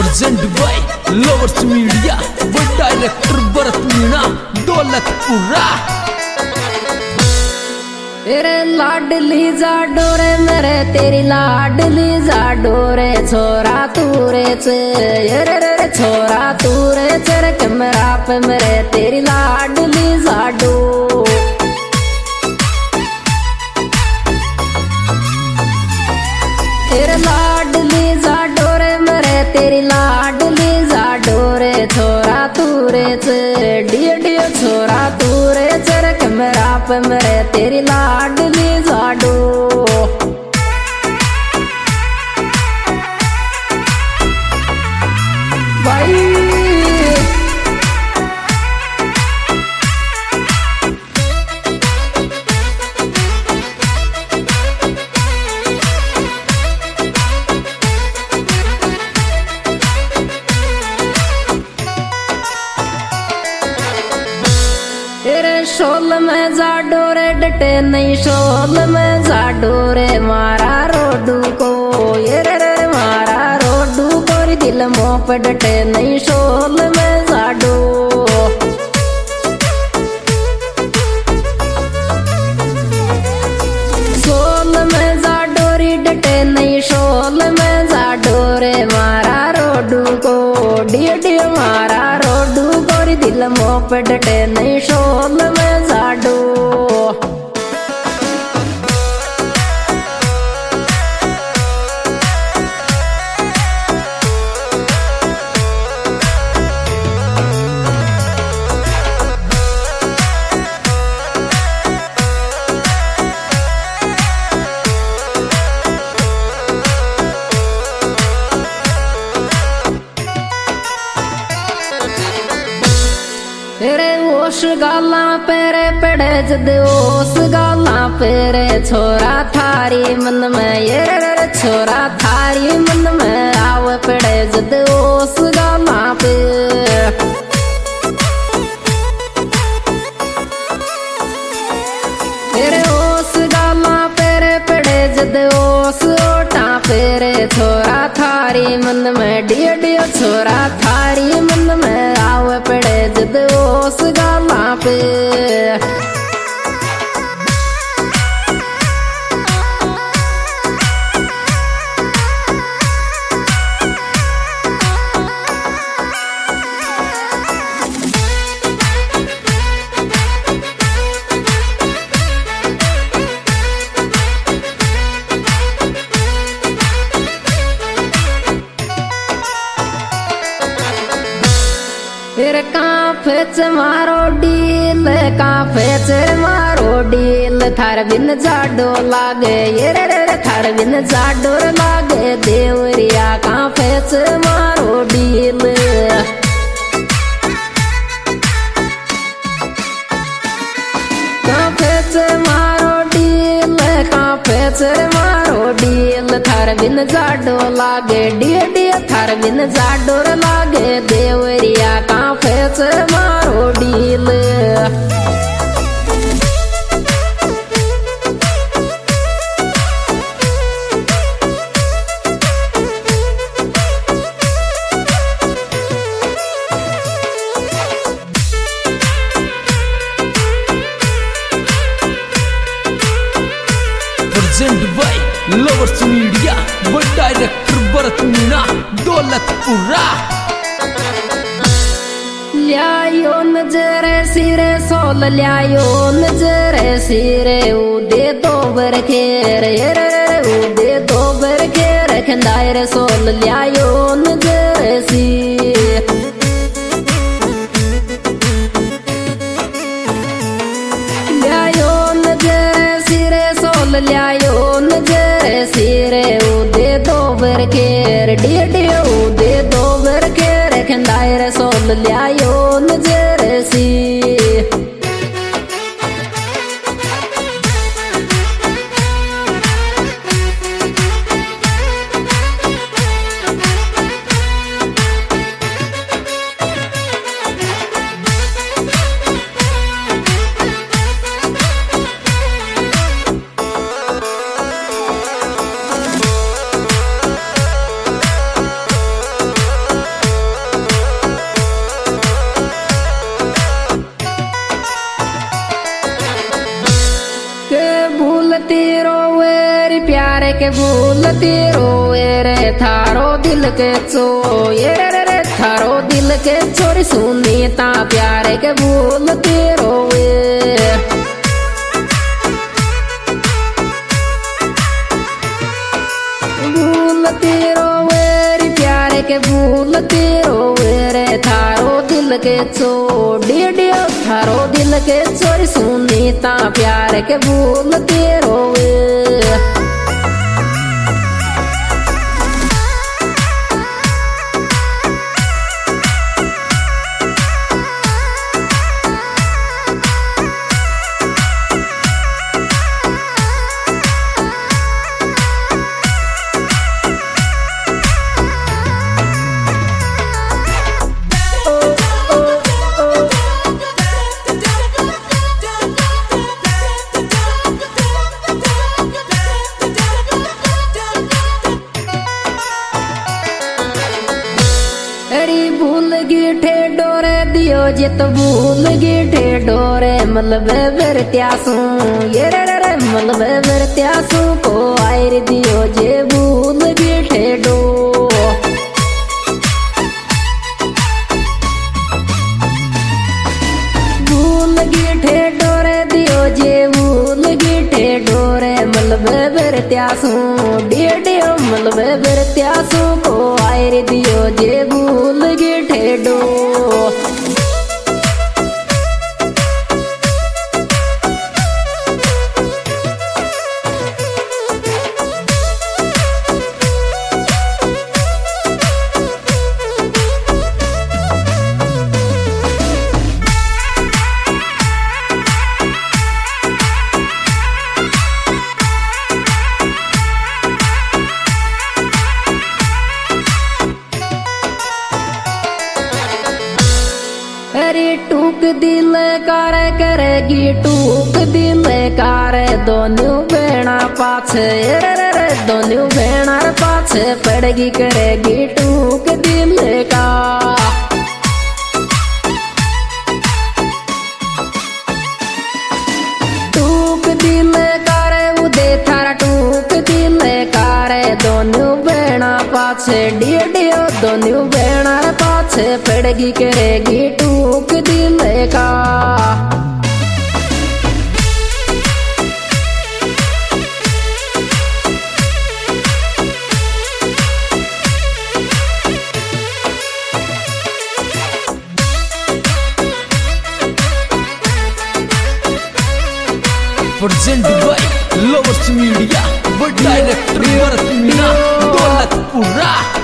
Present by lovers media व director Bharat Meena Daulatpura. तेरे लाडली जा डोरे मेरे तेरी लाडली जा डोरे छोरा तूरे चे रे छोरा तूरे चर कैमरा पे मेरे तेरी लाडली जा डो। तेरे लाडली जा डोरे मेरे तेरी लाडली जा डोरे छोरा तूरे चे डियो डियो छोरा तूरे चर कैमरा पे मेरे तेरी लाडली जा डो। भाई तेरे शोल में जा डोरे डटे नहीं शोल में जा डोरे मारा रोडू को ये रे मारा रोडू को दिल मोह पे डटे नहीं शोल में जा डो। शोल में जा डोरी डटे नहीं शोल में जा डोरे मारा रोडू को डियो डियो मारा रोडू को दिल मोह पे डटे नहीं शोल में जा डो। तेरे ओस गाला पेरे पड़े जद ओस गाला पेरे छोरा थारी मन में ये रे छोरा थारी मन में आव पड़े जद ओस गाला पे। तेरे ओस गाला पेरे पड़े जद ओस ओटा पेरे छोरा थारी मन में डियो डियो छोरा थारी मन में आव पड़े जद ओस गाला पे। तेरे काफे च मारो डील काफे च मारो डील थार बिन जाडो लागे ये रे थार बिन जाडो लागे देवरिया काफे च मारो डील। काफे च मारो डील काफे च मारो डील थार बिन जाडो लागे डियो डियो थार बिन जाडो लागे देवरिया काफे च मारो डील। प्रेजेंट बाय लवर्स मीडिया व डायरेक्टर भरत मीणा दौलतपुरा। ल्यायो नजरे सिरे सोल ल्यायो नजरे सिरे उदे दोबर खेर रे उदे दोबर खेर खंदायर सोल ल्यायो नजरे सी। ल्यायो नजरे सिरे सोल ल्यायो नजरे सिरे उदे दोबर खेर डियो डियो उदे दोबर खेर खंदायर सोल ल्यायो नजरे सी। के भूलती रोए रे थारो दिल के चोए रे थारो दिल के चोरी सुनी ता प्यारे के भूलती रोए भूलती रोए रे प्यारे के भूलती रोए रे थारो दिल के चोड़ी थारो दिल के चोरी सुनी ता प्यारे के भूलती रोए भूल गिठे डोरे दियो जित भूल गिठे डोरे मलबे बरत्यासू ये रे मलबे बरत्यासू को आयर दियो जे भूल गिठे डो भूल गिठे डोरे दियो जे भूल गिठे डोरे मलबे बरत्यासू डियो मलबे बरत्यासू को आयर दियो जे भूल गिठे डो अरे टूक दिल कार करेगी टूक दिल कार दोनों बेना पाछे रे दोनों बेना पाछे पड़ेगी करेगी टूक दिल का टूक दिल कार उदे थारा टूक दिल कार दोनों बेना पाछे डियो दोनों बेना पाछे पड़ेगी करेगी टूक दिल का प्रेजेंट बाय लवर्स मीडिया व डायरेक्टर भरत मीना दौलतपुरा।